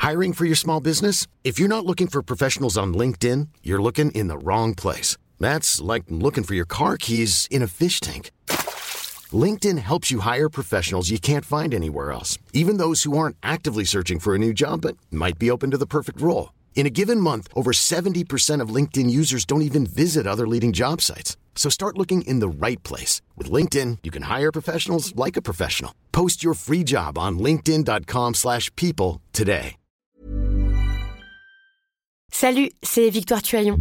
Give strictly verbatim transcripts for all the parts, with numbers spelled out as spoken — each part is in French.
Hiring for your small business? If you're not looking for professionals on LinkedIn, you're looking in the wrong place. That's like looking for your car keys in a fish tank. LinkedIn helps you hire professionals you can't find anywhere else, even those who aren't actively searching for a new job but might be open to the perfect role. In a given month, over seventy percent of LinkedIn users don't even visit other leading job sites. So start looking in the right place. With LinkedIn, you can hire professionals like a professional. Post your free job on linkedin dot com slash people today. Salut, c'est Victoire Tuaillon.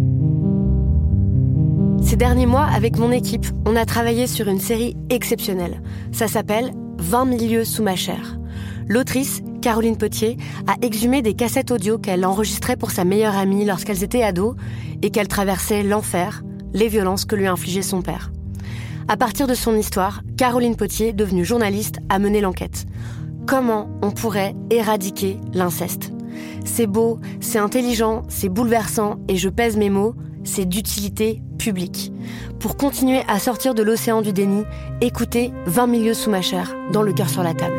Ces derniers mois, avec mon équipe, on a travaillé sur une série exceptionnelle. Ça s'appelle « vingt mille lieues sous ma chair ». L'autrice, Caroline Potier, a exhumé des cassettes audio qu'elle enregistrait pour sa meilleure amie lorsqu'elles étaient ados et qu'elle traversait l'enfer, les violences que lui infligeait son père. À partir de son histoire, Caroline Potier, devenue journaliste, a mené l'enquête. Comment on pourrait éradiquer l'inceste ? C'est beau, c'est intelligent, c'est bouleversant et je pèse mes mots, c'est d'utilité publique. Pour continuer à sortir de l'océan du déni, écoutez vingt mille lieues sous ma chair, dans Le cœur sur la table.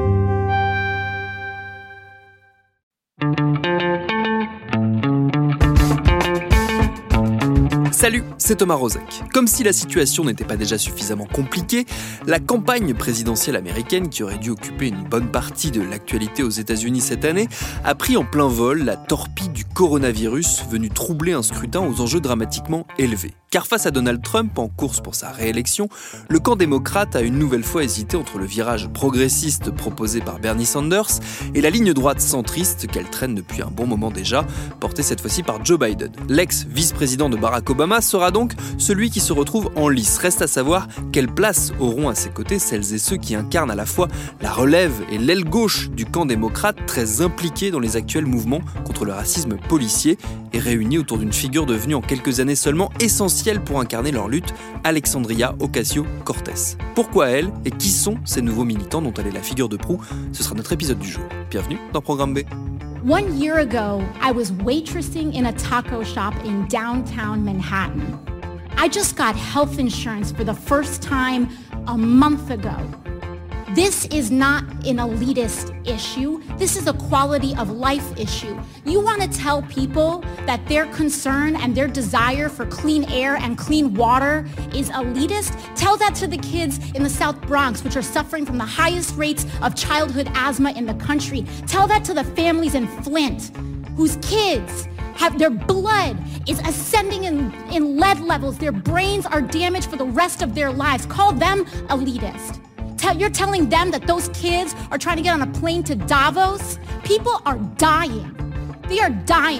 Salut, c'est Thomas Rozek. Comme si la situation n'était pas déjà suffisamment compliquée, la campagne présidentielle américaine, qui aurait dû occuper une bonne partie de l'actualité aux États-Unis cette année, a pris en plein vol la torpille du coronavirus venu troubler un scrutin aux enjeux dramatiquement élevés. Car face à Donald Trump, en course pour sa réélection, le camp démocrate a une nouvelle fois hésité entre le virage progressiste proposé par Bernie Sanders et la ligne droite centriste qu'elle traîne depuis un bon moment déjà, portée cette fois-ci par Joe Biden. L'ex-vice-président de Barack Obama sera donc celui qui se retrouve en lice. Reste à savoir quelle place auront à ses côtés celles et ceux qui incarnent à la fois la relève et l'aile gauche du camp démocrate, très impliqué dans les actuels mouvements contre le racisme policier et réunis autour d'une figure devenue en quelques années seulement essentielle pour incarner leur lutte, Alexandria Ocasio-Cortez. Pourquoi elle et qui sont ces nouveaux militants dont elle est la figure de proue ? Ce sera notre épisode du jour. Bienvenue dans Programme B. One year ago, I was waitressing in a taco shop in downtown Manhattan. I just got health insurance for the first time a month ago. This is not an elitist issue. This is a quality of life issue. You want to tell people that their concern and their desire for clean air and clean water is elitist? Tell that to the kids in the South Bronx, which are suffering from the highest rates of childhood asthma in the country. Tell that to the families in Flint, whose kids have their blood is ascending in, in lead levels. Their brains are damaged for the rest of their lives. Call them elitist. You're telling them that those kids are trying to get on a plane to Davos? People are dying. They are dying.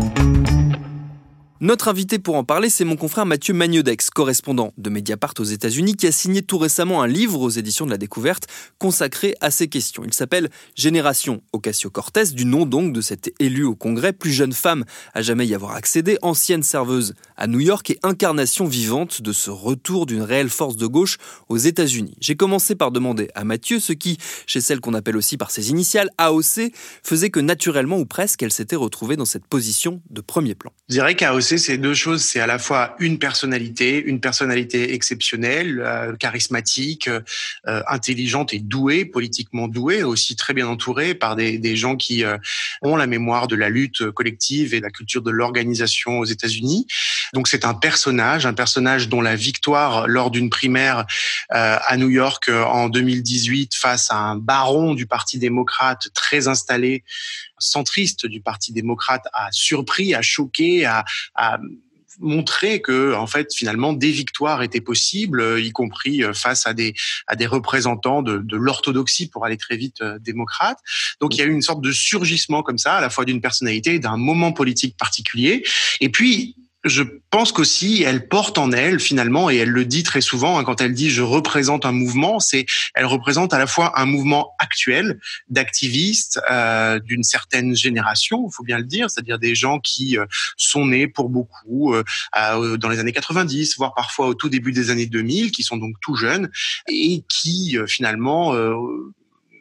Notre invité pour en parler, c'est mon confrère Mathieu Magnodex, correspondant de Mediapart aux États-Unis, qui a signé tout récemment un livre aux éditions de la Découverte consacré à ces questions. Il s'appelle « Génération Ocasio-Cortez », du nom donc de cette élue au Congrès, plus jeune femme à jamais y avoir accédé, ancienne serveuse à New York et incarnation vivante de ce retour d'une réelle force de gauche aux États-Unis. J'ai commencé par demander à Mathieu ce qui, chez celle qu'on appelle aussi par ses initiales, A O C, faisait que naturellement ou presque elle s'était retrouvée dans cette position de premier plan. Je dirais qu'A O C, c'est deux choses. C'est à la fois une personnalité, une personnalité exceptionnelle, euh, charismatique, euh, intelligente et douée, politiquement douée, aussi très bien entourée par des, des gens qui euh, ont la mémoire de la lutte collective et la culture de l'organisation aux États-Unis. Donc c'est un personnage, un personnage dont la victoire lors d'une primaire euh, à New York euh, en deux mille dix-huit face à un baron du Parti démocrate très installé, centriste du Parti démocrate, a surpris, a choqué, a, a montré que, en fait, finalement, des victoires étaient possibles, y compris face à des à des représentants de, de l'orthodoxie, pour aller très vite, euh, démocrate. Donc, il y a eu une sorte de surgissement comme ça, à la fois d'une personnalité, d'un moment politique particulier, et puis je pense qu'aussi, elle porte en elle, finalement, et elle le dit très souvent, hein, quand elle dit « je représente un mouvement », c'est elle représente à la fois un mouvement actuel d'activistes euh, d'une certaine génération, il faut bien le dire, c'est-à-dire des gens qui euh, sont nés pour beaucoup euh, euh, dans les années quatre-vingt-dix, voire parfois au tout début des années deux mille, qui sont donc tout jeunes, et qui, euh, finalement... Euh,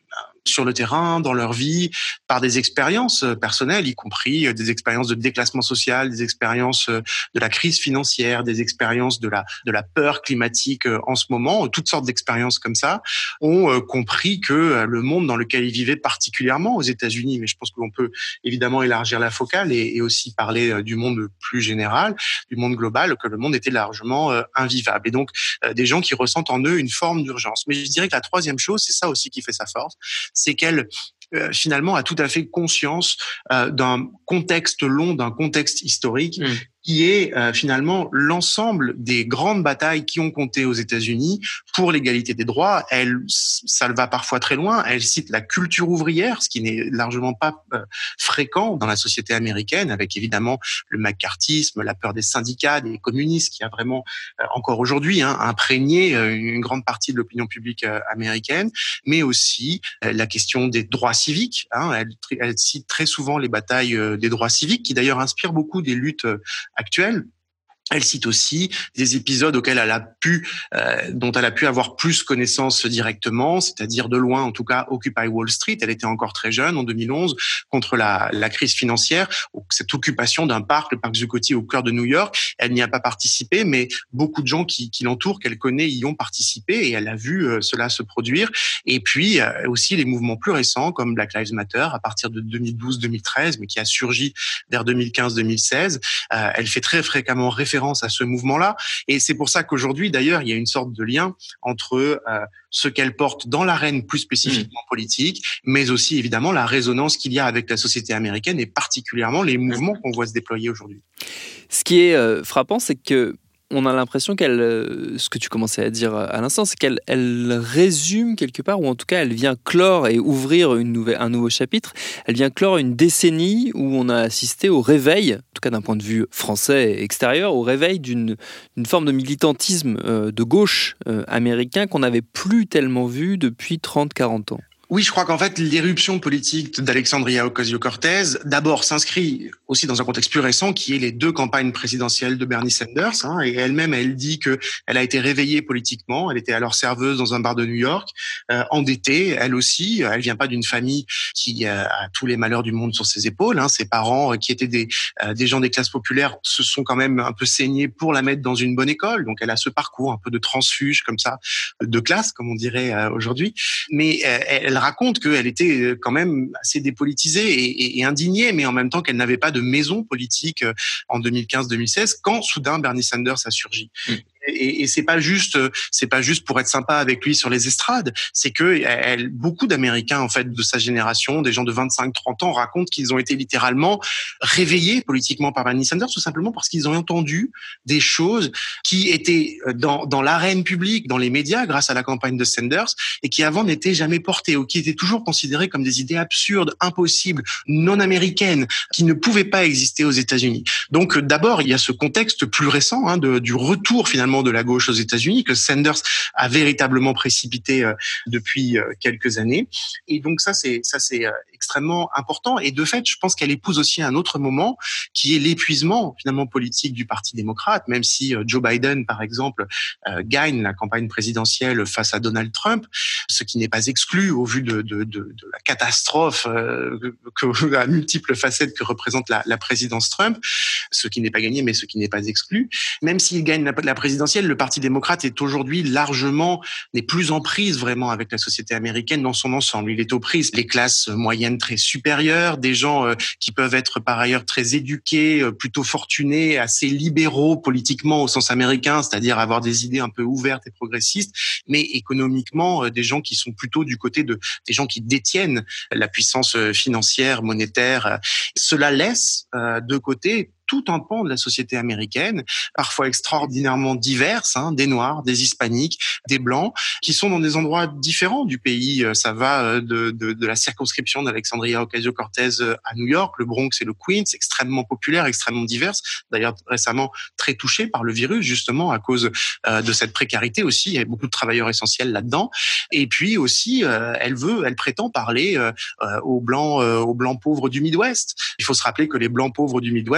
sur le terrain, dans leur vie, par des expériences personnelles, y compris des expériences de déclassement social, des expériences de la crise financière, des expériences de la de la peur climatique en ce moment, toutes sortes d'expériences comme ça, ont compris que le monde dans lequel ils vivaient, particulièrement aux États-Unis, mais je pense que l'on peut évidemment élargir la focale et, et aussi parler du monde plus général, du monde global, que le monde était largement invivable. Et donc, des gens qui ressentent en eux une forme d'urgence. Mais je dirais que la troisième chose, c'est ça aussi qui fait sa force, c'est qu'elle euh, finalement a tout à fait conscience euh, d'un contexte long, d'un contexte historique mmh. qui est euh, finalement l'ensemble des grandes batailles qui ont compté aux États-Unis pour l'égalité des droits. Elle, ça va parfois très loin. Elle cite la culture ouvrière, ce qui n'est largement pas euh, fréquent dans la société américaine, avec évidemment le macartisme, la peur des syndicats, des communistes, qui a vraiment euh, encore aujourd'hui hein, imprégné euh, une grande partie de l'opinion publique euh, américaine, mais aussi euh, la question des droits civiques. Hein. Elle, elle cite très souvent les batailles euh, des droits civiques, qui d'ailleurs inspirent beaucoup des luttes euh, actuelle. Elle cite aussi des épisodes auxquels elle a pu, euh, dont elle a pu avoir plus connaissance directement, c'est-à-dire de loin, en tout cas, Occupy Wall Street. Elle était encore très jeune, en deux mille onze, contre la, la crise financière, cette occupation d'un parc, le parc Zuccotti, au cœur de New York. Elle n'y a pas participé, mais beaucoup de gens qui, qui l'entourent, qu'elle connaît, y ont participé et elle a vu euh, cela se produire. Et puis euh, aussi les mouvements plus récents, comme Black Lives Matter, à partir de deux mille douze deux mille treize, mais qui a surgi vers deux mille quinze deux mille seize. Euh, elle fait très fréquemment référence à ce mouvement-là. Et c'est pour ça qu'aujourd'hui, d'ailleurs, il y a une sorte de lien entre euh, ce qu'elle porte dans l'arène plus spécifiquement mmh. politique, mais aussi, évidemment, la résonance qu'il y a avec la société américaine et particulièrement les mouvements qu'on voit se déployer aujourd'hui. Ce qui est euh, frappant, c'est que on a l'impression qu'elle, ce que tu commençais à dire à l'instant, c'est qu'elle elle résume quelque part, ou en tout cas elle vient clore et ouvrir une nouvelle, un nouveau chapitre, elle vient clore une décennie où on a assisté au réveil, en tout cas d'un point de vue français et extérieur, au réveil d'une, d'une forme de militantisme de gauche américain qu'on n'avait plus tellement vu depuis trente à quarante ans. Oui, je crois qu'en fait, l'éruption politique d'Alexandria Ocasio-Cortez, d'abord, s'inscrit aussi dans un contexte plus récent, qui est les deux campagnes présidentielles de Bernie Sanders. Hein, et elle-même, elle dit que elle a été réveillée politiquement. Elle était alors serveuse dans un bar de New York, euh, endettée, elle aussi. Elle vient pas d'une famille qui a tous les malheurs du monde sur ses épaules. Hein. Ses parents, qui étaient des, euh, des gens des classes populaires, se sont quand même un peu saignés pour la mettre dans une bonne école. Donc, elle a ce parcours un peu de transfuge, comme ça, de classe, comme on dirait euh, aujourd'hui. Mais euh, elle raconte qu'elle était quand même assez dépolitisée et, et, et indignée, mais en même temps qu'elle n'avait pas de maison politique en deux mille quinze deux mille seize, quand soudain Bernie Sanders a surgi. Mmh. Et, et c'est pas juste, c'est pas juste pour être sympa avec lui sur les estrades. C'est que elle, beaucoup d'Américains en fait de sa génération, des gens de vingt-cinq trente ans, racontent qu'ils ont été littéralement réveillés politiquement par Bernie Sanders, tout simplement parce qu'ils ont entendu des choses qui étaient dans dans l'arène publique, dans les médias, grâce à la campagne de Sanders, et qui avant n'étaient jamais portées ou qui étaient toujours considérées comme des idées absurdes, impossibles, non américaines, qui ne pouvaient pas exister aux États-Unis. Donc d'abord il y a ce contexte plus récent hein, de, du retour finalement de la gauche aux États-Unis, que Sanders a véritablement précipité euh, depuis euh, quelques années. Et donc ça, c'est ça, c'est euh, extrêmement important. Et de fait, je pense qu'elle épouse aussi un autre moment, qui est l'épuisement finalement politique du Parti démocrate. Même si euh, Joe Biden, par exemple, euh, gagne la campagne présidentielle face à Donald Trump, ce qui n'est pas exclu au vu de, de, de, de la catastrophe euh, que, à multiples facettes que représente la, la présidence Trump, ce qui n'est pas gagné, mais ce qui n'est pas exclu. Même s'il gagne la, la présidentielle, le Parti démocrate est aujourd'hui largement, n'est plus en prise vraiment avec la société américaine dans son ensemble. Il est aux prises les classes moyennes très supérieures, des gens euh, qui peuvent être par ailleurs très éduqués, euh, plutôt fortunés, assez libéraux politiquement au sens américain, c'est-à-dire avoir des idées un peu ouvertes et progressistes, mais économiquement, euh, des gens qui sont plutôt du côté de des gens qui détiennent la puissance financière, monétaire. Cela laisse euh, de côté tout un pan de la société américaine, parfois extraordinairement diverses, hein, des Noirs, des Hispaniques, des Blancs, qui sont dans des endroits différents du pays. Ça va de, de, de la circonscription d'Alexandria Ocasio-Cortez à New York, le Bronx et le Queens, extrêmement populaires, extrêmement diverses, d'ailleurs récemment très touchées par le virus, justement, à cause euh, de cette précarité aussi. Il y a beaucoup de travailleurs essentiels là-dedans. Et puis aussi, euh, elle veut, elle prétend parler euh, aux Blancs, euh, aux Blancs pauvres du Midwest. Il faut se rappeler que les Blancs pauvres du Midwest, c'est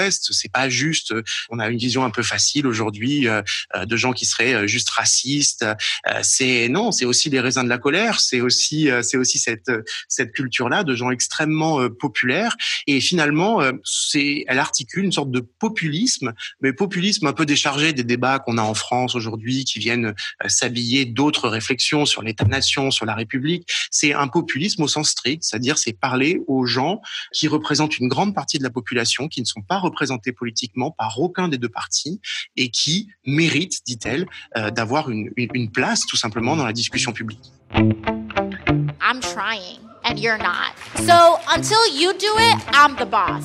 c'est pas juste. On a une vision un peu facile aujourd'hui euh, de gens qui seraient juste racistes. Euh, c'est non, c'est aussi les raisins de la colère. C'est aussi euh, c'est aussi cette cette culture-là de gens extrêmement euh, populaires. Et finalement, euh, c'est elle articule une sorte de populisme, mais populisme un peu déchargé des débats qu'on a en France aujourd'hui, qui viennent euh, s'habiller d'autres réflexions sur l'État-nation, sur la République. C'est un populisme au sens strict, c'est-à-dire c'est parler aux gens qui représentent une grande partie de la population, qui ne sont pas représentés politiquement par aucun des deux partis et qui méritent, dit-elle, euh, d'avoir une, une, une place tout simplement dans la discussion publique. I'm trying and you're not. So until you do it, I'm the boss.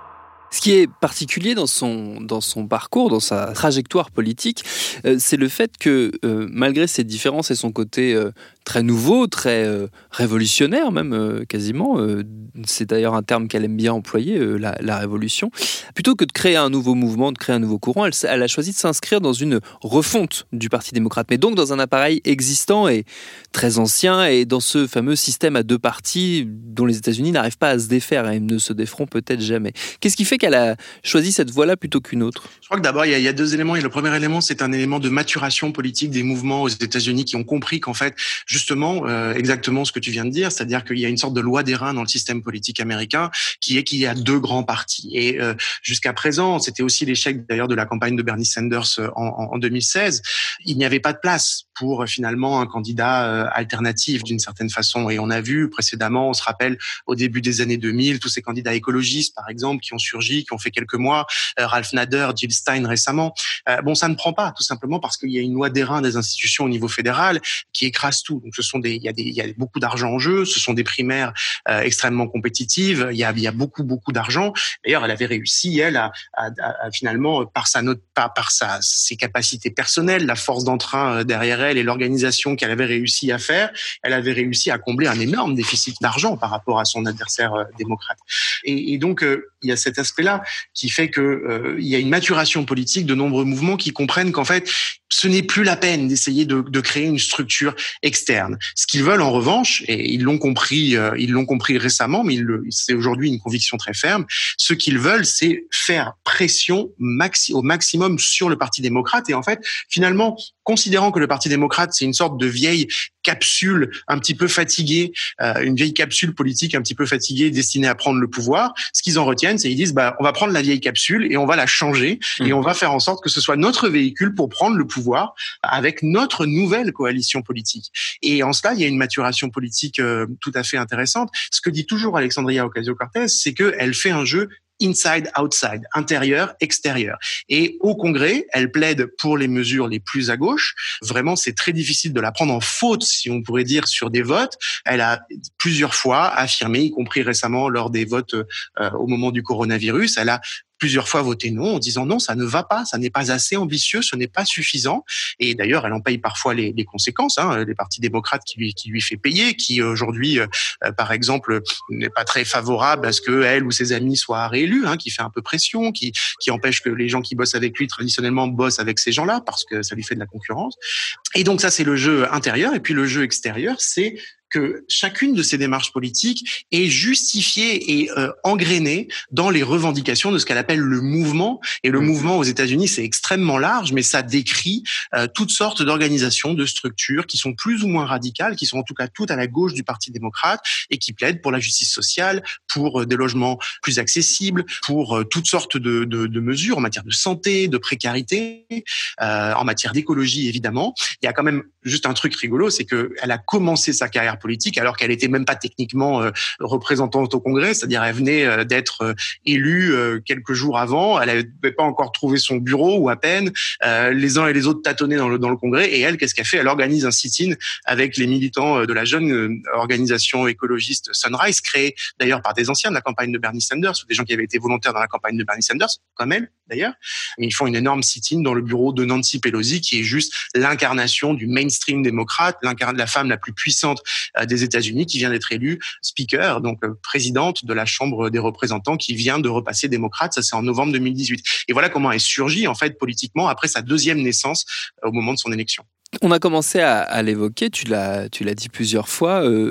Ce qui est particulier dans son, dans son parcours, dans sa trajectoire politique, euh, c'est le fait que, euh, malgré ses différences et son côté euh, très nouveau, très euh, révolutionnaire même, euh, quasiment, euh, c'est d'ailleurs un terme qu'elle aime bien employer, euh, la, la révolution, plutôt que de créer un nouveau mouvement, de créer un nouveau courant, elle, elle a choisi de s'inscrire dans une refonte du Parti démocrate, mais donc dans un appareil existant et très ancien, et dans ce fameux système à deux partis dont les États-Unis n'arrivent pas à se défaire et ne se déferont peut-être jamais. Qu'est-ce qui fait qu'elle a choisi cette voie-là plutôt qu'une autre? Je crois que d'abord, il y, a, il y a deux éléments. Et le premier élément, c'est un élément de maturation politique des mouvements aux États-Unis qui ont compris qu'en fait, justement, euh, exactement ce que tu viens de dire, c'est-à-dire qu'il y a une sorte de loi d'airain dans le système politique américain qui est qu'il y a deux grands partis. Et euh, jusqu'à présent, c'était aussi l'échec d'ailleurs de la campagne de Bernie Sanders en, en, en deux mille seize. Il n'y avait pas de place pour finalement un candidat euh, alternatif d'une certaine façon. Et on a vu précédemment, on se rappelle au début des années deux mille, tous ces candidats écologistes, par exemple, qui ont surgi, qui ont fait quelques mois, euh, Ralph Nader, Jill Stein récemment. Euh, bon, ça ne prend pas, tout simplement parce qu'il y a une loi d'airain des institutions au niveau fédéral qui écrase tout. Donc, ce sont des, il y a des, il y a beaucoup d'argent en jeu. Ce sont des primaires euh, extrêmement compétitives. Il y a, il y a beaucoup, beaucoup d'argent. D'ailleurs, elle avait réussi, elle, à, à, à, à finalement, par sa note, par, par sa, ses capacités personnelles, la force d'entrain derrière elle et l'organisation qu'elle avait réussi à faire, elle avait réussi à combler un énorme déficit d'argent par rapport à son adversaire euh, démocrate. Et, et donc, euh, il y a cet aspect-là qui fait que euh, il y a une maturation politique de nombreux mouvements qui comprennent qu'en fait, ce n'est plus la peine d'essayer de, de créer une structure externe. Ce qu'ils veulent en revanche, et ils l'ont compris, euh, ils l'ont compris récemment, mais ils le, c'est aujourd'hui une conviction très ferme, ce qu'ils veulent, c'est faire pression maxi, au maximum sur le Parti démocrate. Et en fait, finalement, considérant que le Parti démocrate, c'est une sorte de vieille capsule un petit peu fatiguée, euh, une vieille capsule politique un petit peu fatiguée destinée à prendre le pouvoir, ce qu'ils en retiennent, c'est qu'ils disent, bah, on va prendre la vieille capsule et on va la changer mmh. et on va faire en sorte que ce soit notre véhicule pour prendre le pouvoir avec notre nouvelle coalition politique. Et en cela, il y a une maturation politique euh, tout à fait intéressante. Ce que dit toujours Alexandria Ocasio-Cortez, c'est qu'elle fait un jeu inside, outside, intérieur, extérieur. Et au Congrès, elle plaide pour les mesures les plus à gauche. Vraiment, c'est très difficile de la prendre en faute, si on pourrait dire, sur des votes. Elle a plusieurs fois affirmé, y compris récemment lors des votes euh, au moment du coronavirus, elle a plusieurs fois voté non en disant non, ça ne va pas, ça n'est pas assez ambitieux, ce n'est pas suffisant. Et d'ailleurs, elle en paye parfois les, les conséquences. Hein, les partis démocrates qui lui, qui lui fait payer, qui aujourd'hui, euh, par exemple, n'est pas très favorable à ce que elle ou ses amis soient réélus, hein, qui fait un peu pression, qui, qui empêche que les gens qui bossent avec lui traditionnellement bossent avec ces gens-là parce que ça lui fait de la concurrence. Et donc ça, c'est le jeu intérieur. Et puis le jeu extérieur, c'est que chacune de ces démarches politiques est justifiée et euh, engrainée dans les revendications de ce qu'elle appelle le mouvement. Et le mouvement aux États-Unis, c'est extrêmement large, mais ça décrit euh, toutes sortes d'organisations, de structures qui sont plus ou moins radicales, qui sont en tout cas toutes à la gauche du Parti démocrate et qui plaident pour la justice sociale, pour euh, des logements plus accessibles, pour euh, toutes sortes de, de, de mesures en matière de santé, de précarité, euh, en matière d'écologie, évidemment. Il y a quand même juste un truc rigolo, c'est qu'elle a commencé sa carrière politique alors qu'elle était même pas techniquement euh, représentante au Congrès, c'est-à-dire elle venait euh, d'être euh, élue euh, quelques jours avant, elle n'avait pas encore trouvé son bureau ou à peine, euh, les uns et les autres tâtonnaient dans le, dans le Congrès et elle, qu'est-ce qu'elle fait? Elle organise un sit-in avec les militants de la jeune euh, organisation écologiste Sunrise, créée d'ailleurs par des anciens de la campagne de Bernie Sanders ou des gens qui avaient été volontaires dans la campagne de Bernie Sanders, comme elle d'ailleurs. Mais ils font une énorme sit-in dans le bureau de Nancy Pelosi qui est juste l'incarnation du mainstream démocrate, l'incarnation de la femme la plus puissante des États-Unis qui vient d'être élue speaker, donc présidente de la Chambre des représentants qui vient de repasser démocrate. Ça, c'est en novembre deux mille dix-huit. Et voilà comment elle surgit, en fait, politiquement après sa deuxième naissance au moment de son élection. On a commencé à, à l'évoquer, tu l'as, tu l'as dit plusieurs fois. Euh,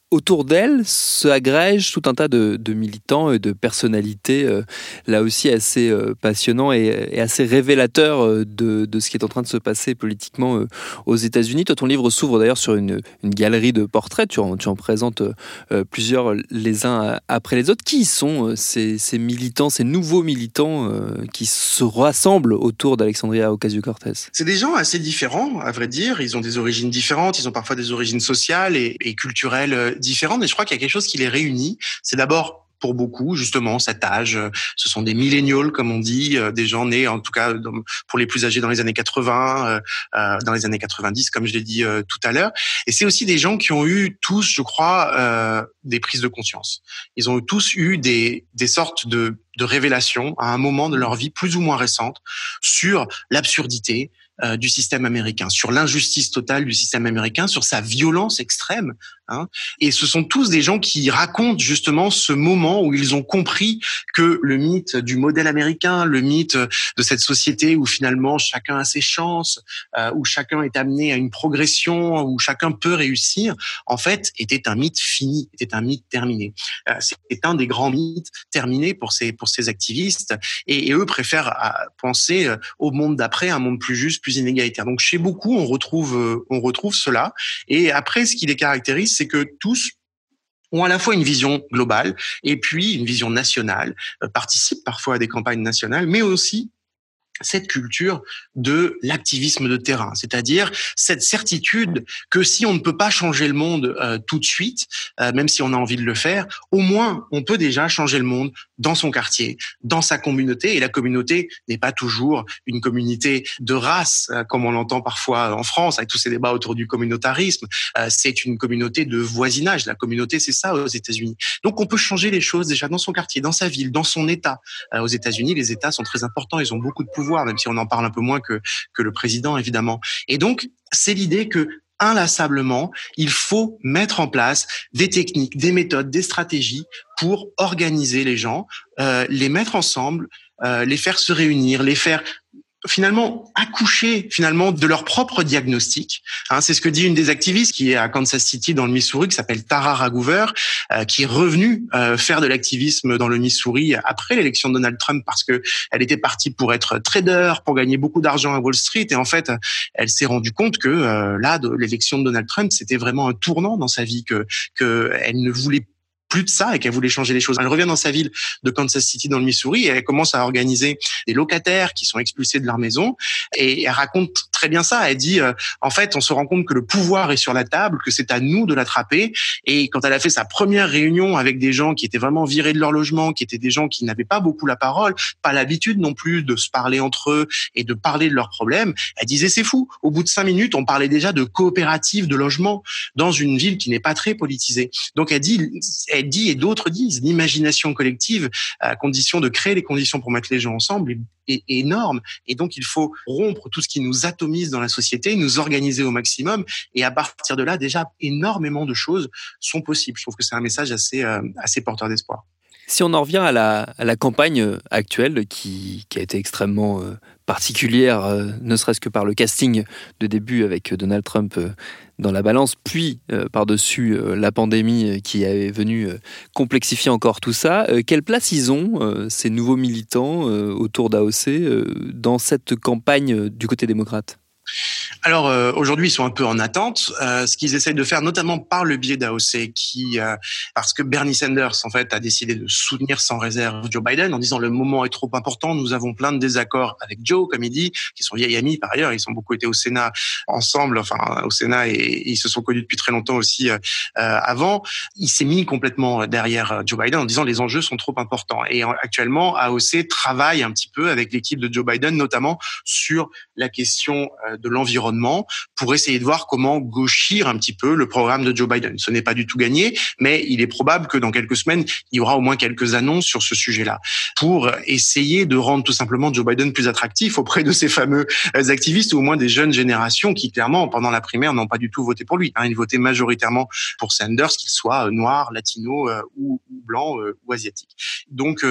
autour d'elle se agrègent tout un tas de, de militants et de personnalités, euh, là aussi assez euh, passionnants et, et assez révélateurs euh, de, de ce qui est en train de se passer politiquement euh, aux États-Unis. Toi, ton livre s'ouvre d'ailleurs sur une, une galerie de portraits. Tu en, tu en présentes euh, plusieurs les uns après les autres. Qui sont euh, ces, ces militants, ces nouveaux militants euh, qui se rassemblent autour d'Alexandria Ocasio-Cortez? C'est des gens assez différents, à vrai dire. Ils ont des origines différentes. Ils ont parfois des origines sociales et, et culturelles différentes, et je crois qu'il y a quelque chose qui les réunit. C'est d'abord, pour beaucoup, justement, cet âge. Ce sont des millennials, comme on dit, des gens nés, en tout cas, pour les plus âgés, dans les années quatre-vingts, euh, dans les années quatre-vingt-dix, comme je l'ai dit euh, tout à l'heure. Et c'est aussi des gens qui ont eu tous, je crois, euh, des prises de conscience. Ils ont tous eu des, des sortes de, de révélations à un moment de leur vie plus ou moins récente sur l'absurdité Euh, du système américain, sur l'injustice totale du système américain, sur sa violence extrême. Hein. Et ce sont tous des gens qui racontent justement ce moment où ils ont compris que le mythe du modèle américain, le mythe de cette société où finalement chacun a ses chances, euh, où chacun est amené à une progression, où chacun peut réussir, en fait, était un mythe fini, était un mythe terminé. Euh, c'est un des grands mythes terminés pour ces pour ces activistes, et, et eux préfèrent à penser au monde d'après, un monde plus juste, plus inégalitaire. Donc chez beaucoup, on retrouve on retrouve cela. Et après, ce qui les caractérise, c'est que tous ont à la fois une vision globale et puis une vision nationale, euh, participent parfois à des campagnes nationales, mais aussi cette culture de l'activisme de terrain, c'est-à-dire cette certitude que si on ne peut pas changer le monde euh, tout de suite, euh, même si on a envie de le faire, au moins on peut déjà changer le monde dans son quartier, dans sa communauté. Et la communauté n'est pas toujours une communauté de race, euh, comme on l'entend parfois en France, avec tous ces débats autour du communautarisme. Euh, c'est une communauté de voisinage. La communauté, c'est ça aux États-Unis. Donc on peut changer les choses déjà dans son quartier, dans sa ville, dans son État. Euh, aux États-Unis, les États sont très importants, ils ont beaucoup de pouvoir, même si on en parle un peu moins que, que le président, évidemment. Et donc, c'est l'idée que, inlassablement, il faut mettre en place des techniques, des méthodes, des stratégies pour organiser les gens, euh, les mettre ensemble, euh, les faire se réunir, les faire finalement accoucher finalement de leur propre diagnostic. Hein, c'est ce que dit une des activistes qui est à Kansas City dans le Missouri, qui s'appelle Tara Raghuver, euh, qui est revenue euh, faire de l'activisme dans le Missouri après l'élection de Donald Trump, parce que elle était partie pour être trader, pour gagner beaucoup d'argent à Wall Street, et en fait, elle s'est rendue compte que euh, là, de l'élection de Donald Trump, c'était vraiment un tournant dans sa vie, que que elle ne voulait plus de ça et qu'elle voulait changer les choses. Elle revient dans sa ville de Kansas City dans le Missouri et elle commence à organiser des locataires qui sont expulsés de leur maison, et elle raconte très bien ça. Elle dit euh, en fait, on se rend compte que le pouvoir est sur la table, que c'est à nous de l'attraper. Et quand elle a fait sa première réunion avec des gens qui étaient vraiment virés de leur logement, qui étaient des gens qui n'avaient pas beaucoup la parole, pas l'habitude non plus de se parler entre eux et de parler de leurs problèmes, elle disait c'est fou. Au bout de cinq minutes, on parlait déjà de coopératives de logement dans une ville qui n'est pas très politisée. Donc elle dit elle dit et d'autres disent, l'imagination collective, à condition de créer les conditions pour mettre les gens ensemble, est, est énorme. Et donc, il faut rompre tout ce qui nous atomise dans la société, nous organiser au maximum. Et à partir de là, déjà, énormément de choses sont possibles. Je trouve que c'est un message assez, euh, assez porteur d'espoir. Si on en revient à la, à la campagne actuelle, qui, qui a été extrêmement euh, particulière, euh, ne serait-ce que par le casting de début avec Donald Trump euh, dans la balance, puis euh, par-dessus euh, la pandémie qui est venue euh, complexifier encore tout ça, euh, quelle place ils ont, euh, ces nouveaux militants euh, autour d'A O C, euh, dans cette campagne euh, du côté démocrate ? Alors euh, aujourd'hui, ils sont un peu en attente. Euh, ce qu'ils essayent de faire, notamment par le biais d'A O C, qui euh, parce que Bernie Sanders en fait a décidé de soutenir sans réserve Joe Biden en disant le moment est trop important. Nous avons plein de désaccords avec Joe, comme il dit, qui sont vieilles amies par ailleurs. Ils ont beaucoup été au Sénat ensemble, enfin au Sénat, et, et ils se sont connus depuis très longtemps aussi euh, avant. Il s'est mis complètement derrière Joe Biden en disant les enjeux sont trop importants. Et actuellement, A O C travaille un petit peu avec l'équipe de Joe Biden, notamment sur la question de l'environnement, pour essayer de voir comment gauchir un petit peu le programme de Joe Biden. Ce n'est pas du tout gagné, mais il est probable que dans quelques semaines, il y aura au moins quelques annonces sur ce sujet-là, pour essayer de rendre tout simplement Joe Biden plus attractif auprès de ces fameux activistes, ou au moins des jeunes générations qui, clairement, pendant la primaire, n'ont pas du tout voté pour lui. Hein, ils votaient majoritairement pour Sanders, qu'il soit noir, latino, euh, ou, ou blanc, euh, ou asiatique. Donc, euh,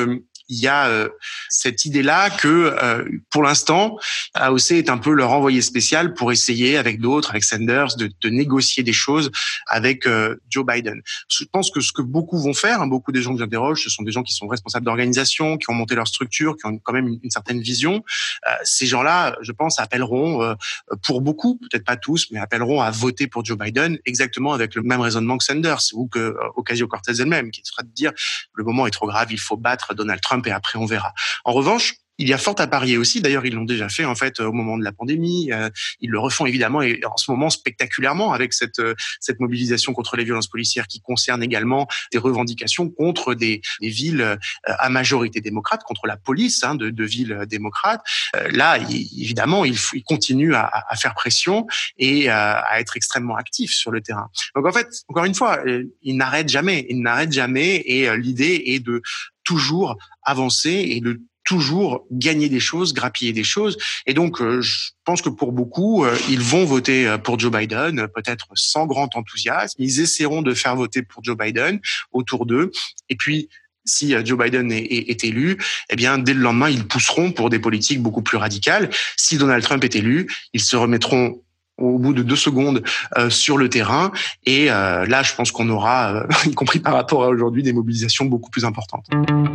il y a euh, cette idée-là que, euh, pour l'instant, A O C est un peu leur envoyé spécial pour essayer, avec d'autres, avec Sanders, de, de négocier des choses avec euh, Joe Biden. Je pense que ce que beaucoup vont faire, hein, beaucoup des gens que j'interroge, ce sont des gens qui sont responsables d'organisation, qui ont monté leur structure, qui ont quand même une, une certaine vision. Euh, ces gens-là, je pense, appelleront, euh, pour beaucoup, peut-être pas tous, mais appelleront à voter pour Joe Biden, exactement avec le même raisonnement que Sanders ou que euh, Ocasio-Cortez elle-même, qui sera de dire le moment est trop grave, il faut battre Donald Trump et après on verra. En revanche, il y a fort à parier aussi. D'ailleurs, ils l'ont déjà fait en fait au moment de la pandémie. Euh, ils le refont évidemment et en ce moment spectaculairement avec cette euh, cette mobilisation contre les violences policières qui concerne également des revendications contre des, des villes euh, à majorité démocrate, contre la police hein, de, de villes démocrates. Euh, là, il, évidemment, il, il continue à, à faire pression et à, à être extrêmement actif sur le terrain. Donc en fait, encore une fois, il n'arrête jamais. Il n'arrête jamais et euh, l'idée est de toujours avancer et de toujours gagner des choses, grappiller des choses. Et donc, euh, je pense que pour beaucoup, euh, ils vont voter pour Joe Biden, euh, peut-être sans grand enthousiasme. Ils essaieront de faire voter pour Joe Biden autour d'eux. Et puis, si Joe Biden est, est, est élu, eh bien, dès le lendemain, ils pousseront pour des politiques beaucoup plus radicales. Si Donald Trump est élu, ils se remettront au bout de deux secondes euh, sur le terrain. Et euh, là, je pense qu'on aura, euh, y compris par rapport à aujourd'hui, des mobilisations beaucoup plus importantes.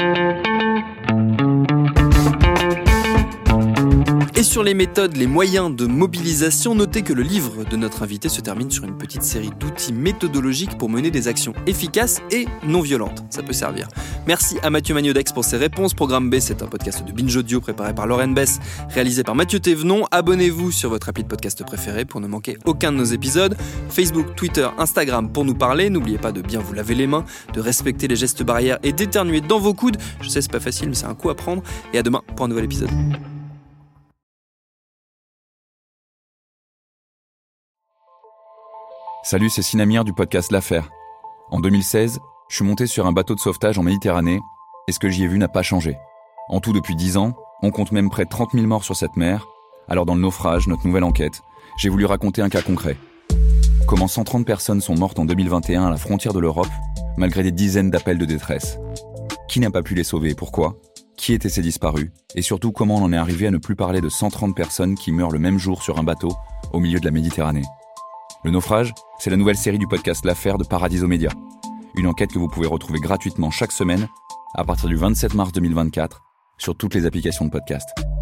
Et sur les méthodes, les moyens de mobilisation, notez que le livre de notre invité se termine sur une petite série d'outils méthodologiques pour mener des actions efficaces et non violentes. Ça peut servir. Merci à Mathieu Magnodex pour ses réponses. Programme B, c'est un podcast de Binge Audio préparé par Lauren Bess, réalisé par Mathieu Thévenon. Abonnez-vous sur votre appli de podcast préféré pour ne manquer aucun de nos épisodes. Facebook, Twitter, Instagram pour nous parler. N'oubliez pas de bien vous laver les mains, de respecter les gestes barrières et d'éternuer dans vos coudes. Je sais, c'est pas facile, mais c'est un coup à prendre. Et à demain pour un nouvel épisode. Salut, c'est Sinamir du podcast L'Affaire. En deux mille seize, je suis monté sur un bateau de sauvetage en Méditerranée et ce que j'y ai vu n'a pas changé. En tout, depuis dix ans, on compte même près de trente mille morts sur cette mer. Alors dans le naufrage, notre nouvelle enquête, j'ai voulu raconter un cas concret. Comment cent trente personnes sont mortes en deux mille vingt et un à la frontière de l'Europe, malgré des dizaines d'appels de détresse. Qui n'a pas pu les sauver et pourquoi ? Qui étaient ces disparus ? Et surtout, comment on en est arrivé à ne plus parler de cent trente personnes qui meurent le même jour sur un bateau au milieu de la Méditerranée ? Le naufrage, c'est la nouvelle série du podcast L'Affaire de Paradiso Media. Une enquête que vous pouvez retrouver gratuitement chaque semaine à partir du vingt-sept mars deux mille vingt-quatre sur toutes les applications de podcast.